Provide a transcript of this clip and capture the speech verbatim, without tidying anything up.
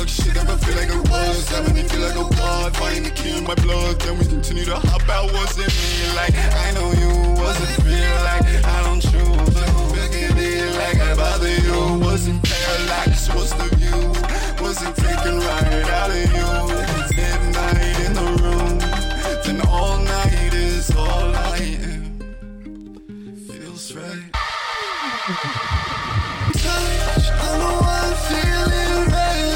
fuck shit ever feel like it was. Having me feel like a god, fighting the key in my blood. Then we continue to hop out, what's it mean? Like, I know you, what's it feel like? I don't choose, look at it like I bother you. Wasn't parallax, what's the view? Wasn't taken right out of you. It's midnight in the room, then all night is all I am. Feels right.